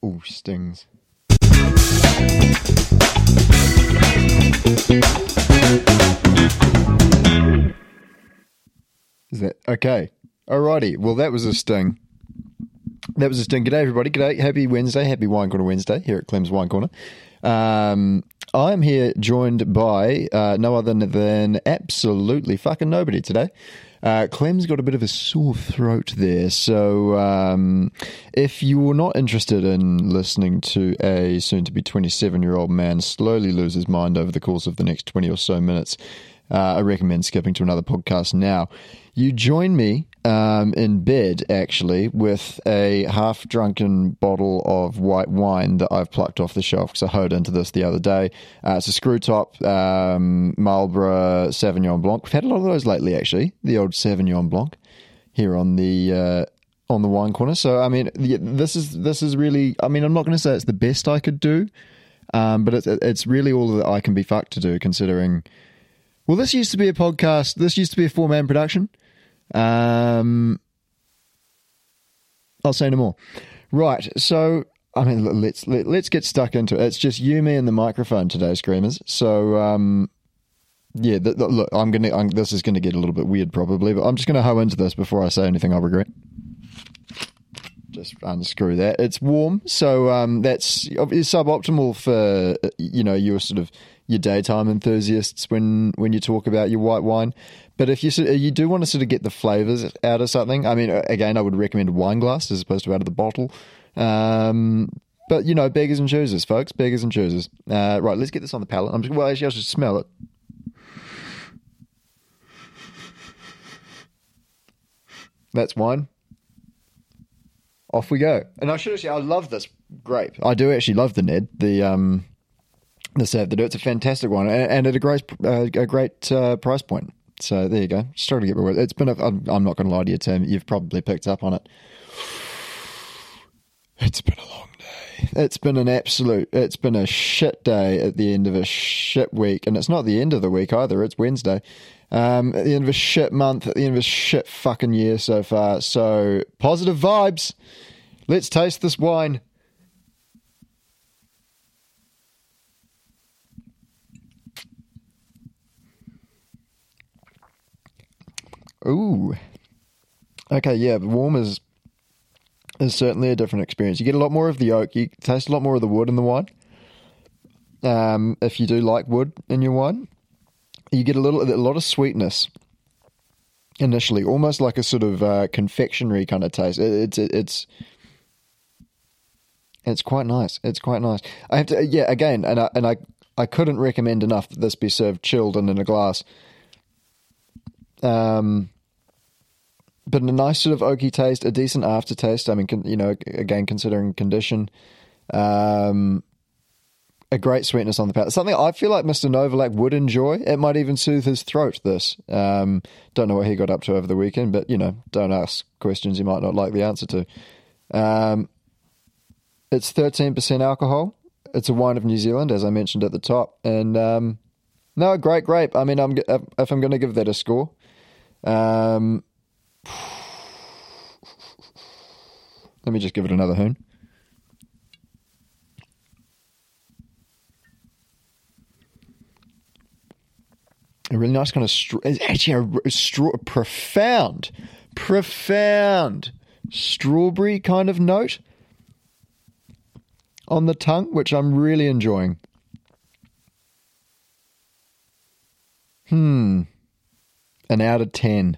Ooh, stings. Is that okay? Alrighty. Well, that was a sting. G'day, everybody. G'day. Happy Wednesday. Happy Wine Corner Wednesday here at Clem's Wine Corner. I'm here joined by no other than absolutely fucking nobody today. Clem's got a bit of a sore throat there, so if you're not interested in listening to a soon-to-be 27-year-old man slowly lose his mind over the course of the next 20 or so minutes, I recommend skipping to another podcast now. You join me in bed, actually, with a half-drunken bottle of white wine that I've plucked off the shelf because I hoed into this the other day. It's a screw top Marlborough Sauvignon Blanc. We've had a lot of those lately, actually, the old Sauvignon Blanc here on the Wine Corner. So, I mean, this is really, I mean, I'm not going to say it's the best I could do, but it's really all that I can be fucked to do, considering... Well, this used to be a podcast. This used to be a four-man production. I'll say no more. Right. So, I mean, let's get stuck into it. It's just you, me, and the microphone today, Screamers. So, yeah. Look, this is gonna get a little bit weird, probably, but I'm just gonna hoe into this before I say anything I'll regret. Just unscrew that. It's warm, so that's suboptimal for your sort of your daytime enthusiasts when you talk about your white wine. But if you do want to sort of get the flavors out of something, I mean, again, I would recommend a wine glass as opposed to out of the bottle. But beggars and choosers, folks, beggars and choosers. Right, let's get this on the palate. Actually, I should smell it. That's wine. Off we go. And I should have said, I love this grape. I do actually love the Ned, the Sauv de Deux. It's a fantastic one, and at a great price point. So there you go. Just trying to get my word. It's been. I'm not going to lie to you, Tim. You've probably picked up on it. It's been a long day. It's been a shit day at the end of a shit week, and it's not the end of the week either. It's Wednesday. At the end of a shit month, at the end of a shit fucking year so far. So positive vibes. Let's taste this wine. Ooh. Okay, yeah, warm is certainly a different experience. You get a lot more of the oak. You taste a lot more of the wood in the wine. If you do like wood in your wine, you get a lot of sweetness initially, almost like a sort of confectionery kind of taste. It's quite nice. It's quite nice. I have to, yeah, again, and I couldn't recommend enough that this be served chilled and in a glass. But a nice sort of oaky taste, a decent aftertaste. I mean, again, considering condition, a great sweetness on the palate. Something I feel like Mr. Novalak would enjoy. It might even soothe his throat, this. Don't know what he got up to over the weekend, but, don't ask questions you might not like the answer to. It's 13% alcohol. It's a wine of New Zealand, as I mentioned at the top. And, no, great grape. I mean, if I'm going to give that a score, let me just give it another hoon. A really nice kind of it's actually a profound strawberry kind of note on the tongue, which I'm really enjoying. An out of 10.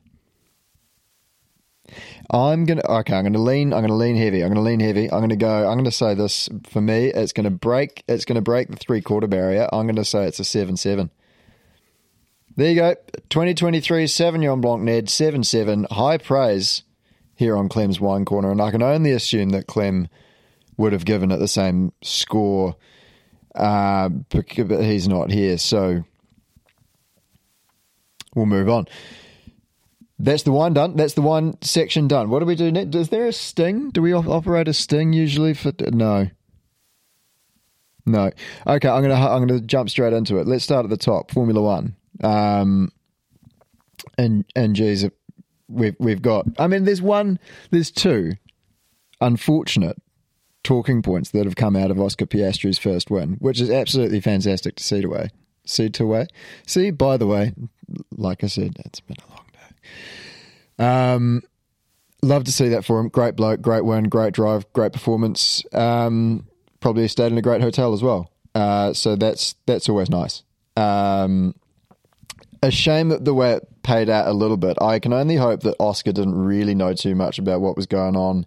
I'm gonna lean heavy. I'm gonna say this, for me, it's gonna break the 3/4 barrier. I'm gonna say it's a 7.7. There you go. 2023 Sauvignon Blanc Ned 7.7. High praise here on Clem's Wine Corner, and I can only assume that Clem would have given it the same score, but he's not here, so we'll move on. That's the wine done. That's the wine section done. What do we do next? Is there a sting? Do we operate a sting usually for? No. Okay, I'm gonna jump straight into it. Let's start at the top. Formula One. And geez, we've got. I mean, there's two unfortunate talking points that have come out of Oscar Piastri's first win, which is absolutely fantastic to see away. See, by the way, like I said, it's been a long day. Love to see that for him. Great bloke, great win, great drive, great performance. Probably stayed in a great hotel as well. So that's always nice. A shame that the way it paid out a little bit. I can only hope that Oscar didn't really know too much about what was going on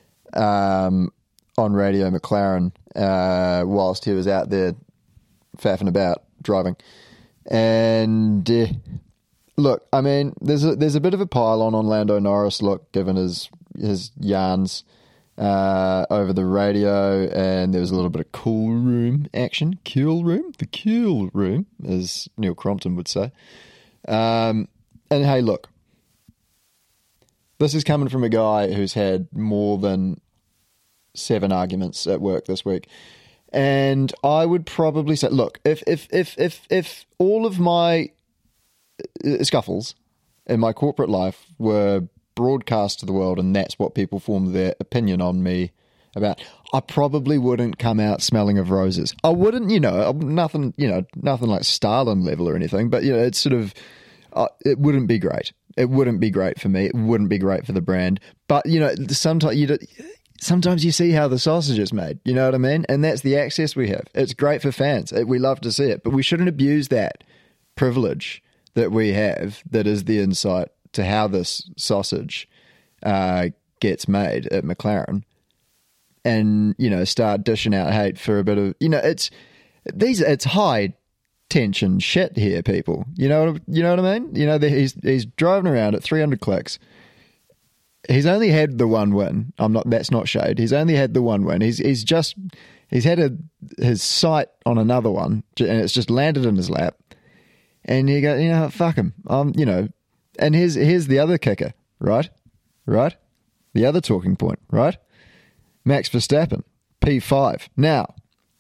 Radio McLaren whilst he was out there faffing about driving. And look, I mean, there's a bit of a pile on Lando Norris. Look, given his yarns over the radio, and there was a little bit of cool room action. The cool room, as Neil Crompton would say. And hey, look, this is coming from a guy who's had more than 7 arguments at work this week. And I would probably say, look, if all of my scuffles in my corporate life were broadcast to the world and that's what people formed their opinion on me about, I probably wouldn't come out smelling of roses. I wouldn't, nothing like Stalin level or anything, but, it's sort of, it wouldn't be great. It wouldn't be great for me. It wouldn't be great for the brand. But, sometimes you see how the sausage is made, you know what I mean? And that's the access we have. It's great for fans. We love to see it, but we shouldn't abuse that privilege that we have, that is the insight to how this sausage gets made at McLaren, and, start dishing out hate for a bit of, it's high tension shit here, people. You know what I mean? He's driving around at 300 clicks. He's only had the one win. That's not shade. He's only had the one win. He's had his sight on another one, and it's just landed in his lap. And you go, fuck him. And here's the other kicker, right? The other talking point, right? Max Verstappen, P5. Now,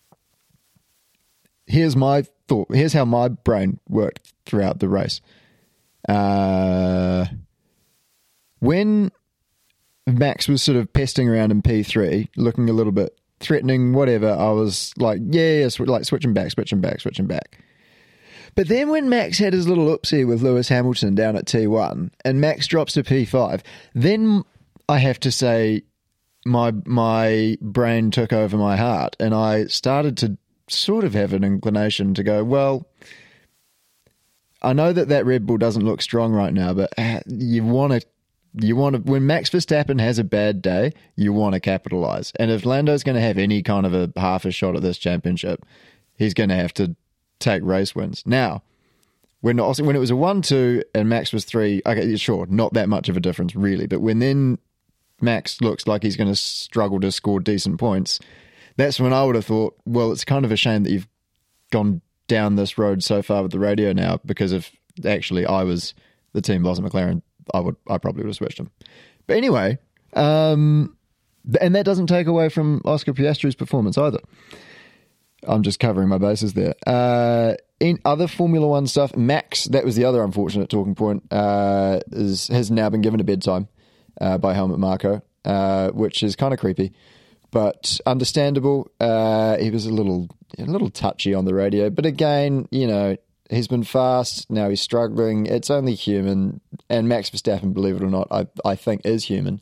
here's my thought. Here's how my brain worked throughout the race. When Max was sort of pesting around in P3, looking a little bit threatening, whatever, I was like, like switching back. But then when Max had his little oopsie with Lewis Hamilton down at T1 and Max drops to P5, then I have to say my brain took over my heart, and I started to sort of have an inclination to go, well, I know that Red Bull doesn't look strong right now, but you want to, when Max Verstappen has a bad day, you want to capitalize. And if Lando's going to have any kind of a half a shot at this championship, he's going to have to take race wins. Now, when it was a 1-2 and Max was 3, okay, sure, not that much of a difference really. But when then Max looks like he's going to struggle to score decent points, that's when I would have thought, well, it's kind of a shame that you've gone down this road so far with the radio now, because if actually I was the team boss at McLaren, I probably would have switched him. But anyway, and that doesn't take away from Oscar Piastri's performance either. I'm just covering my bases there. In other Formula One stuff, Max, that was the other unfortunate talking point, has now been given a bedtime by Helmut Marko, which is kind of creepy, but understandable. He was a little touchy on the radio, but again, he's been fast. Now he's struggling. It's only human. And Max Verstappen, believe it or not, I think is human.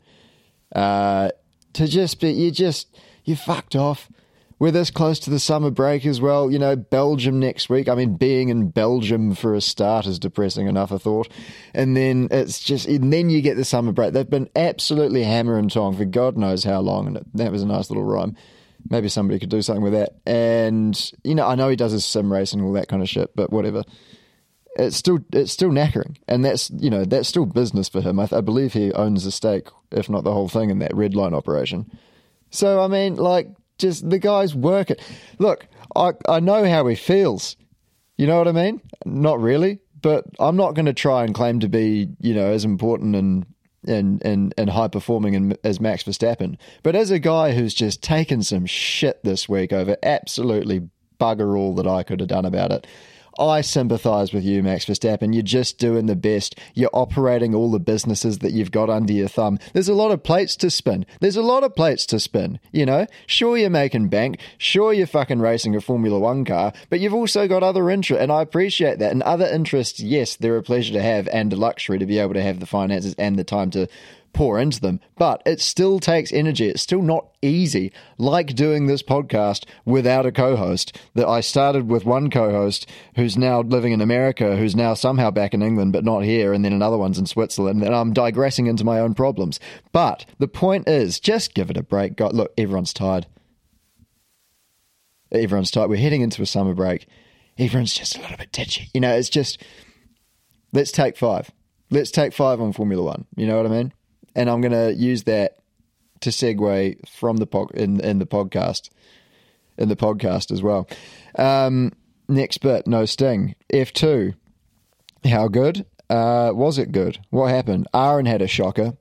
To just be, you fucked off. We're this close to the summer break as well. Belgium next week. I mean, being in Belgium for a start is depressing enough, I thought. And then then you get the summer break. They've been absolutely hammer and tong for God knows how long. And that was a nice little rhyme. Maybe somebody could do something with that. And, I know he does his sim racing and all that kind of shit, but whatever. It's still knackering. And that's still business for him. I believe he owns a stake, if not the whole thing, in that red line operation. So, I mean, just the guy's working. Look, I know how he feels. You know what I mean? Not really, but I'm not going to try and claim to be, as important and high performing as Max Verstappen. But as a guy who's just taken some shit this week over absolutely bugger all that I could have done about it, I sympathise with you, Max Verstappen. You're just doing the best. You're operating all the businesses that you've got under your thumb. There's a lot of plates to spin. You know? Sure, you're making bank. Sure, you're fucking racing a Formula One car, but you've also got other interests, and I appreciate that. And other interests, yes, they're a pleasure to have and a luxury to be able to have the finances and the time to pour into them, but it still takes energy. It's still not easy, like doing this podcast without a co-host. That I started with one co-host who's now living in America, who's now somehow back in England but not here, and then another one's in Switzerland, and I'm digressing into my own problems. But the point is, just give it a break. God, look, everyone's tired. We're heading into a summer break. Everyone's just a little bit ditchy. You know, it's just, let's take 5. Let's take 5 on Formula One. You know what I mean? And I'm going to use that to segue from the in the podcast as well. Next bit, no sting. F2. How good? Was it good? What happened? Aaron had a shocker.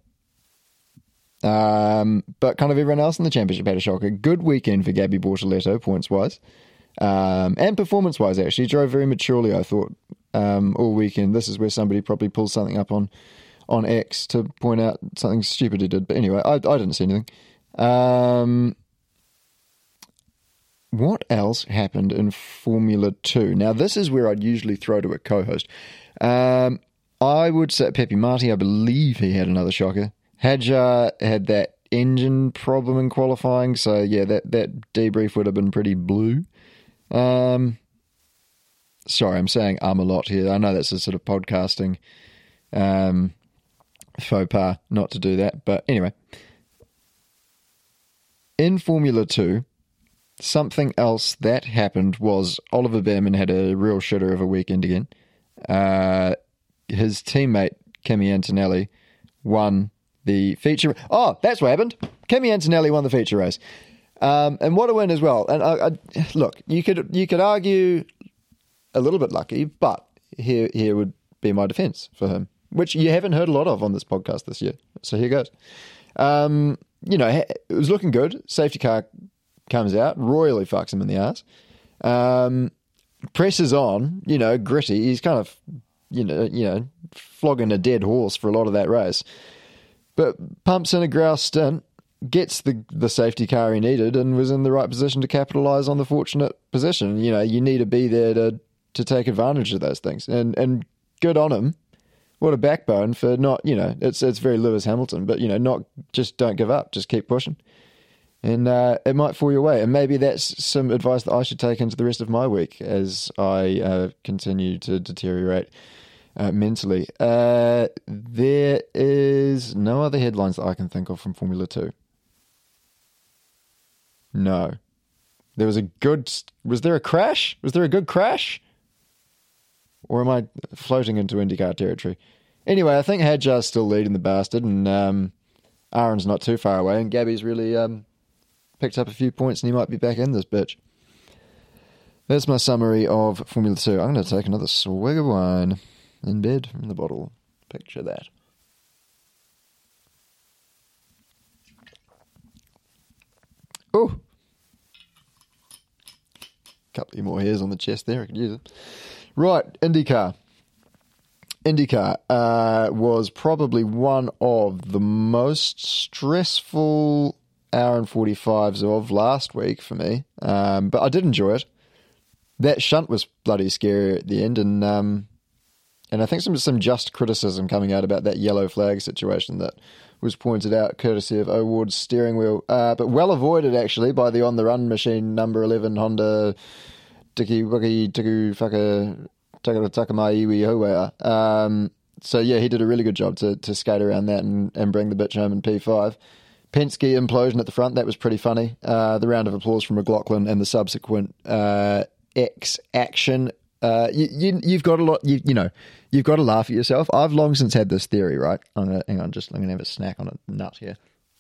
But kind of everyone else in the championship had a shocker. Good weekend for Gabby Bortoleto, points-wise. And performance-wise, actually. Drove very maturely, I thought, all weekend. This is where somebody probably pulls something up on X to point out something stupid he did. But anyway, I didn't see anything. What else happened in Formula 2? Now, this is where I'd usually throw to a co-host. I would say Pepe Marti, I believe he had another shocker. Hadjar had that engine problem in qualifying, so yeah, that debrief would have been pretty blue. Sorry, I'm saying a lot here. I know that's a sort of podcasting faux pas not to do that, but anyway. In Formula 2, something else that happened was Oliver Behrman had a real shitter of a weekend again. His teammate, Kimi Antonelli, won the feature. Oh, that's what happened. Kimi Antonelli won the feature race. And what a win as well. And I look, you could argue a little bit lucky, but here would be my defence for him, which you haven't heard a lot of on this podcast this year. So here goes. You know, it was looking good. Safety car comes out, royally fucks him in the ass. Presses on, you know, gritty. He's kind of, you know, flogging a dead horse for a lot of that race. But pumps in a grouse stint, gets the safety car he needed, and was in the right position to capitalise on the fortunate position. You know, you need to be there to take advantage of those things. And good on him. What a backbone for not, you know, it's very Lewis Hamilton, but, you know, don't give up, just keep pushing. And it might fall your way. And maybe that's some advice that I should take into the rest of my week as I continue to deteriorate mentally. There is no other headlines that I can think of from Formula 2. No. Was there a crash? Was there a good crash? Or am I floating into IndyCar territory? Anyway, I think Hadjar's still leading the bastard, and Aaron's not too far away, and Gabby's really picked up a few points, and he might be back in this bitch. That's my summary of Formula 2. I'm going to take another swig of wine in bed from the bottle. Picture that. Oh! Couple of more hairs on the chest there. I could use it. Right, IndyCar. IndyCar was probably one of the most stressful hour and 45s of last week for me, but I did enjoy it. That shunt was bloody scary at the end, and I think some just criticism coming out about that yellow flag situation that was pointed out courtesy of O'Ward's steering wheel, but well avoided actually by the on the run machine number 11 Honda Tiki Wiki Tiku Faka Takamaiwi Hoa. So yeah, he did a really good job to skate around that and bring the bitch home in P5. Penske implosion at the front, that was pretty funny. The round of applause from McLaughlin and the subsequent X action. You've got a lot. You've got to laugh at yourself. I've long since had this theory, right? I'm gonna have a snack on a nut here.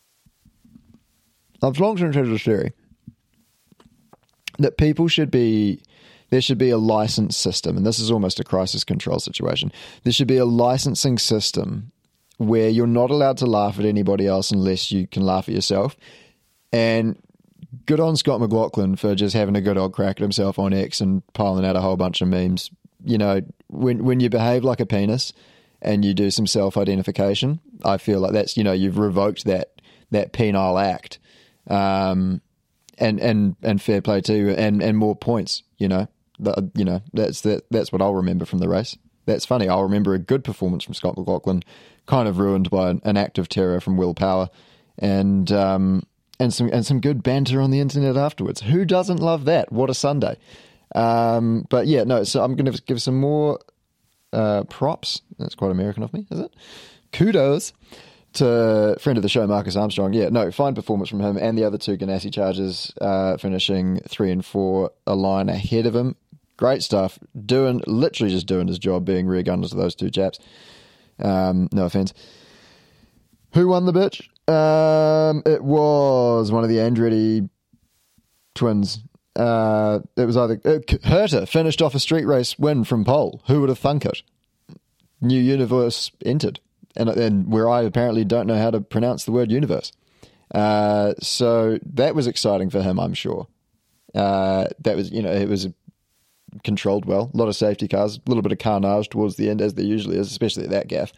I've long since had this theory that there should be a license system, and this is almost a crisis control situation. There should be a licensing system where you're not allowed to laugh at anybody else unless you can laugh at yourself. And good on Scott McLaughlin for just having a good old crack at himself on X and piling out a whole bunch of memes when you behave like a penis and you do some self-identification, I feel like that's, you've revoked that penile act. And fair play to you, and more points, that's what I'll remember from the race. That's funny. I'll remember a good performance from Scott McLaughlin, kind of ruined by an act of terror from Will Power, and some good banter on the internet afterwards. Who doesn't love that? What a Sunday. But yeah, no. So I'm going to give some more props. That's quite American of me, is it? Kudos to friend of the show, Marcus Armstrong. Yeah, no, fine performance from him, and the other two Ganassi Chargers finishing 3 and 4, a line ahead of him. Great stuff. Literally just doing his job, being rear gunners to those two chaps. No offense. Who won the bitch? It was one of the Andretti twins. It was either Herta finished off a street race win from pole. Who would have thunk it? New universe entered. And where I apparently don't know how to pronounce the word universe. So that was exciting for him, I'm sure. That was, it was controlled well. A lot of safety cars, a little bit of carnage towards the end, as there usually is, especially at that gaff.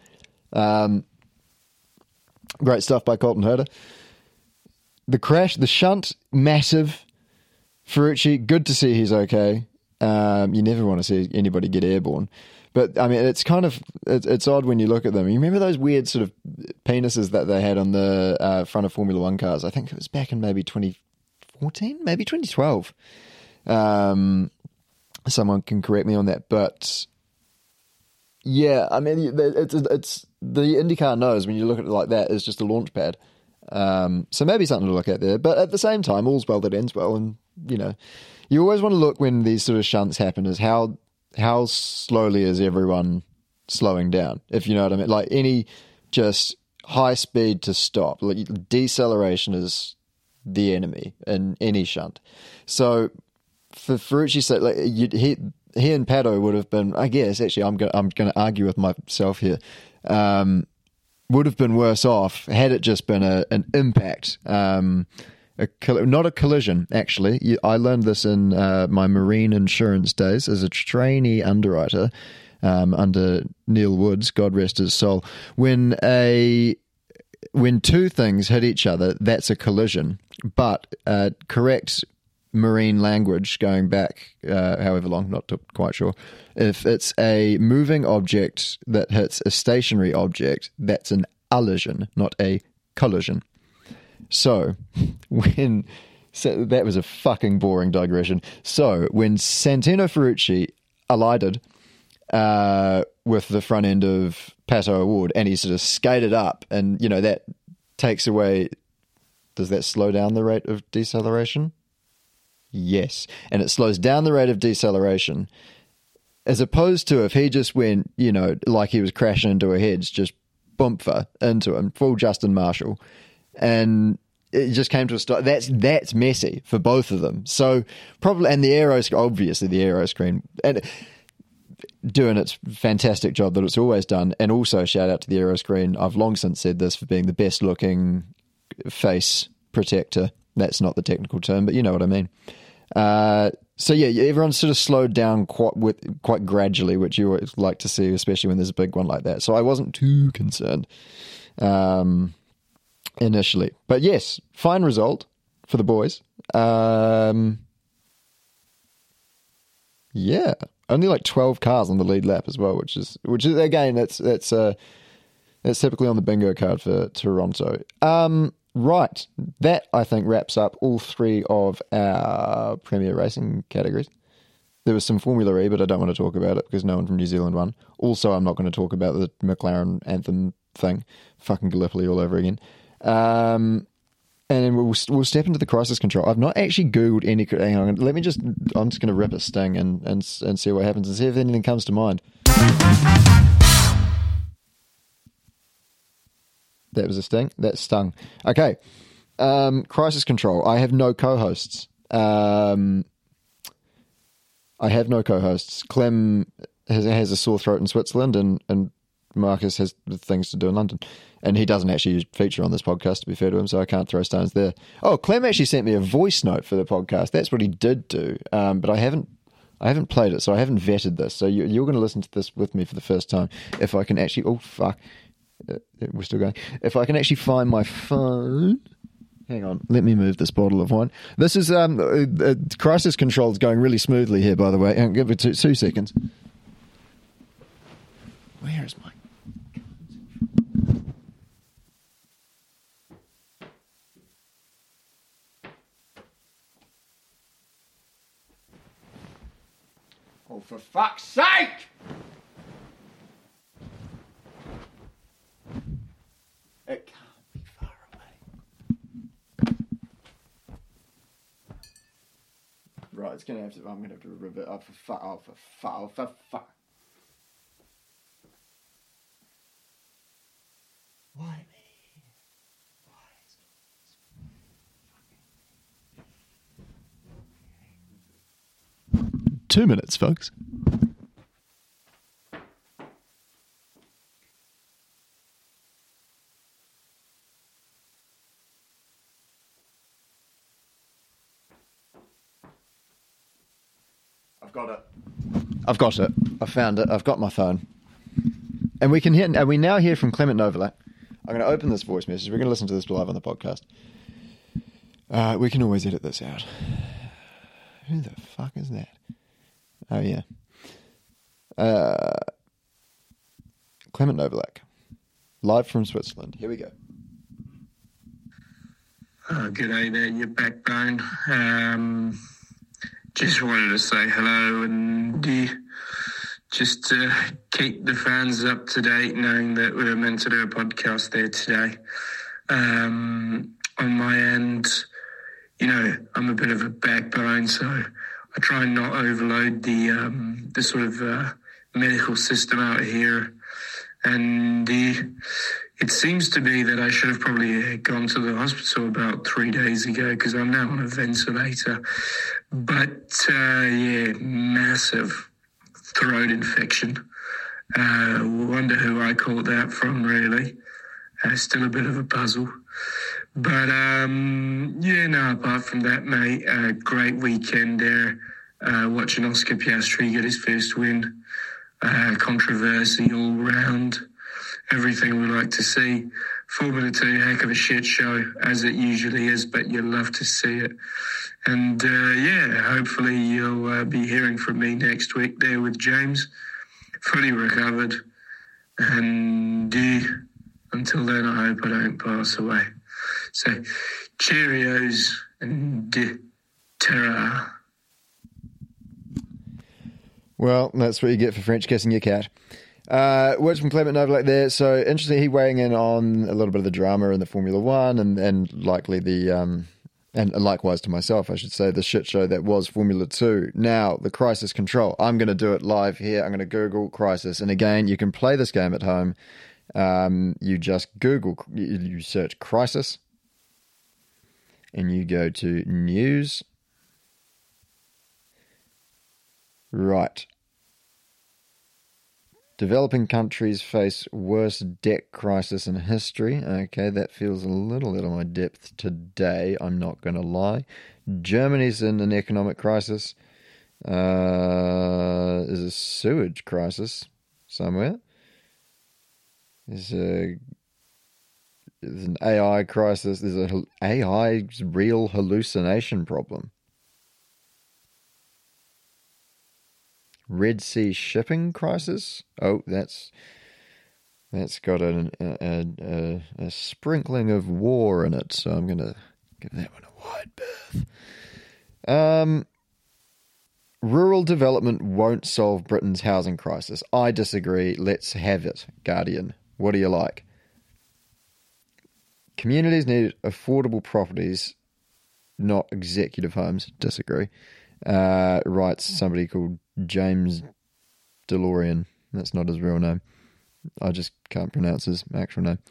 Great stuff by Colton Herta. The crash, the shunt, massive. Ferrucci, good to see he's okay. You never want to see anybody get airborne. But, I mean, it's kind of, it's odd when you look at them. You remember those weird sort of penises that they had on the front of Formula One cars? I think it was back in maybe 2014, maybe 2012. Someone can correct me on that. But, yeah, I mean, it's the IndyCar knows when you look at it like that, it's just a launch pad. So maybe something to look at there. But at the same time, all's well that ends well. And, you always want to look when these sort of shunts happen is how slowly is everyone slowing down, if you know what I mean? Like any just high speed to stop. Like deceleration is the enemy in any shunt. So for Ferrucci's sake, like he and Pato would have been, I guess, actually I'm going to argue with myself here, would have been worse off had it just been an impact, not a collision, actually. I learned this in my marine insurance days as a trainee underwriter under Neil Woods, God rest his soul. When two things hit each other, that's a collision. But correct marine language going back however long, not quite sure, if it's a moving object that hits a stationary object, that's an allision, not a collision. So that was a fucking boring digression. So when Santino Ferrucci alighted with the front end of Pato O'Ward and he sort of skated up, and that takes away, does that slow down the rate of deceleration? Yes. And it slows down the rate of deceleration, as opposed to if he just went, like he was crashing into a hedge, just bumpfer into him, full Justin Marshall, and it just came to a stop. That's messy for both of them. So probably, and obviously the aero screen, and doing its fantastic job that it's always done. And also shout out to the aero screen. I've long since said this, for being the best looking face protector. That's not the technical term, but you know what I mean. So yeah, everyone's sort of slowed down quite gradually, which you always like to see, especially when there's a big one like that. So I wasn't too concerned initially, but yes, fine result for the boys. Yeah, only like 12 cars on the lead lap as well, which is again that's typically on the bingo card for Toronto. Right, that I think wraps up all three of our Premier Racing categories. There was some Formula E, but I don't want to talk about it because no one from New Zealand won. Also, I'm not going to talk about the McLaren anthem thing. Fucking Gallipoli all over again. And then we'll step into the crisis control. I've not actually Googled any. Hang on, I'm just going to rip a sting and see what happens and see if anything comes to mind. That was a sting. That stung. Okay. Crisis control. I have no co-hosts. Clem has a sore throat in Switzerland, and Marcus has things to do in London. And he doesn't actually feature on this podcast, to be fair to him, so I can't throw stones there. Oh, Clem actually sent me a voice note for the podcast. That's what he did do. But I haven't I haven't played it, so I haven't vetted this. So you're going to listen to this with me for the first time. If I can actually... Oh, fuck. We're still going. If I can actually find my phone... Hang on. Let me move this bottle of wine. This is... crisis control is going really smoothly here, by the way. Give it 2 seconds. Where is my... Oh, for fuck's sake! It can't be far away. Right, it's gonna have to. I'm gonna have to revert. Oh, for fuck! Oh, for fuck! Oh, for fuck! Why me? 2 minutes, folks. I've got it. I found it. I've got my phone. And we now hear from Clement Novalak. I'm going to open this voice message. We're going to listen to this live on the podcast. We can always edit this out. Who the fuck is that? Oh, yeah. Clement Novalak. Live from Switzerland. Here we go. G'day there, you backbone. Just wanted to say hello and just to keep the fans up to date, knowing that we were meant to do a podcast there today. On my end, I'm a bit of a backbone, so I try and not overload the sort of medical system out here. And it seems to be that I should have probably gone to the hospital about 3 days ago because I'm now on a ventilator. But, massive throat infection. Wonder who I caught that from, really. Still a bit of a puzzle. But, apart from that, mate, great weekend there. Watching Oscar Piastri get his first win. Controversy all round. Everything we like to see. Formula 2, heck of a shit show, as it usually is, but you love to see it. And, hopefully you'll be hearing from me next week there with James, fully recovered. And until then, I hope I don't pass away. So, cheerios and ta-ra. Well, that's what you get for French kissing your cat. Words from Clement Novalak there. So interesting, he weighing in on a little bit of the drama in the Formula One and likely the, and likewise to myself, I should say, the shit show that was Formula 2. Now, the crisis control. I'm going to do it live here. I'm going to Google crisis. And again, you can play this game at home. You just Google, you search crisis and you go to news. Right. Developing countries face worst debt crisis in history. Okay, that feels a little out of my depth today, I'm not going to lie. Germany's in an economic crisis. There's a sewage crisis somewhere. There's an AI crisis. There's an AI real hallucination problem. Red Sea shipping crisis. Oh, that's got a sprinkling of war in it, so I'm going to give that one a wide berth. Rural development won't solve Britain's housing crisis. I disagree. Let's have it, Guardian. What do you like? Communities need affordable properties, not executive homes. Disagree. Writes somebody called James DeLorean. That's not his real name. I just can't pronounce his actual name.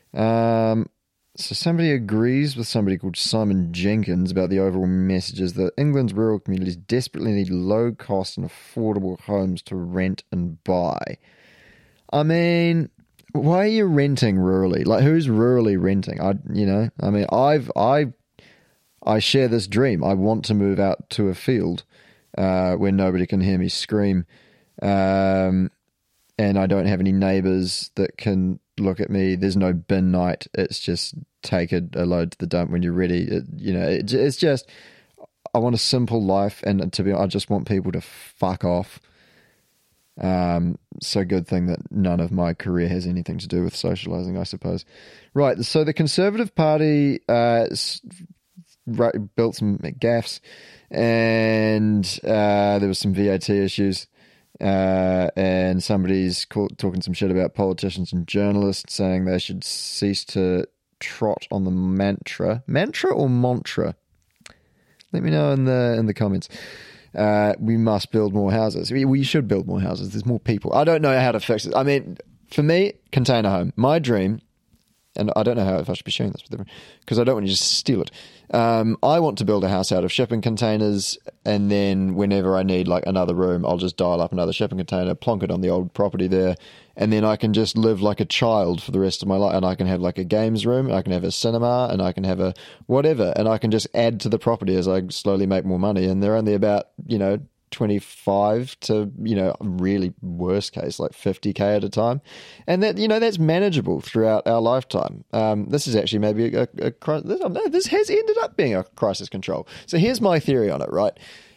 So somebody agrees with somebody called Simon Jenkins about the overall messages that England's rural communities desperately need low-cost and affordable homes to rent and buy. I mean, why are you renting rurally? Like, who's rurally renting? I share this dream. I want to move out to a field where nobody can hear me scream. And I don't have any neighbours that can look at me. There's no bin night. It's just take a load to the dump when you're ready. It's just, I want a simple life, and to be honest, I just want people to fuck off. So good thing that none of my career has anything to do with socialising, I suppose. Right, so the Conservative Party built some gaffes, and there was some VAT issues. And somebody's talking some shit about politicians and journalists, saying they should cease to trot on the mantra or mantra. Let me know in the comments. We must build more houses. We should build more houses. There's more people. I don't know how to fix it. I mean, for me, container home. My dream, and I don't know if I should be sharing this with everyone, because I don't want you to just steal it. I want to build a house out of shipping containers, and then whenever I need like another room, I'll just dial up another shipping container, plonk it on the old property there, and then I can just live like a child for the rest of my life. And I can have like a games room, and I can have a cinema, and I can have a whatever, and I can just add to the property as I slowly make more money. And they're only about 25 to, really worst case, like 50K at a time. And that, that's manageable throughout our lifetime. This is actually maybe this has ended up being a crisis control. So here's my theory on it, right?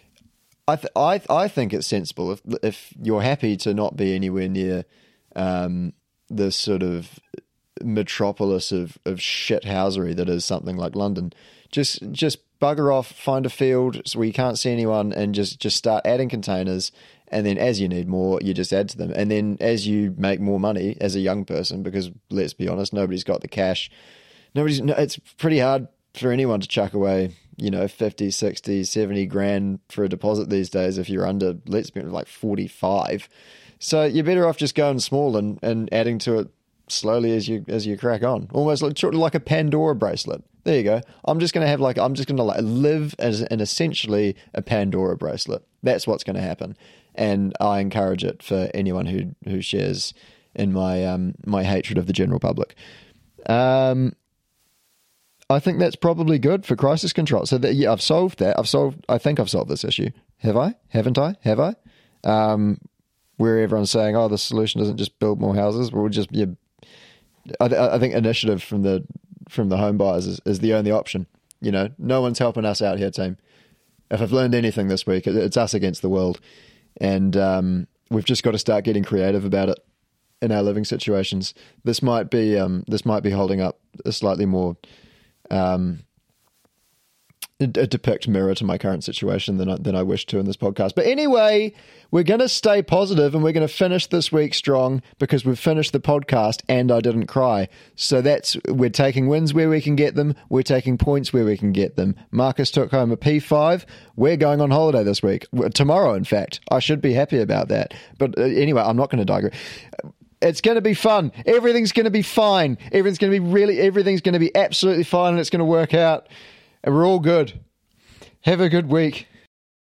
I think it's sensible if you're happy to not be anywhere near this sort of metropolis of shithousery that is something like London. Just bugger off, find a field so where you can't see anyone, and just start adding containers. And then as you need more, you just add to them. And then as you make more money as a young person, because let's be honest, nobody's got the cash. It's pretty hard for anyone to chuck away, 50, 60, 70 grand for a deposit these days if you're under, let's be like 45. So you're better off just going small and adding to it slowly as you crack on. Almost like a Pandora bracelet. There you go. I'm just going to live as an essentially a Pandora bracelet. That's what's going to happen. And I encourage it for anyone who shares in my my hatred of the general public. I think that's probably good for crisis control. So I've solved that. I think I've solved this issue. Have I? Haven't I? Have I? Where everyone's saying, the solution isn't just build more houses. We'll just, I think initiative from the home buyers is the only option. No one's helping us out here, team. If I've learned anything this week, it's us against the world. And we've just got to start getting creative about it in our living situations. This might be holding up a slightly more a depict mirror to my current situation than I wish to in this podcast. But anyway, we're going to stay positive, and we're going to finish this week strong because we've finished the podcast and I didn't cry. So we're taking wins where we can get them. We're taking points where we can get them. Marcus took home a P5. We're going on holiday this week. Tomorrow, in fact. I should be happy about that. But anyway, I'm not going to digress. It's going to be fun. Everything's going to be fine. Everything's going to be absolutely fine, and it's going to work out. And we're all good. Have a good week.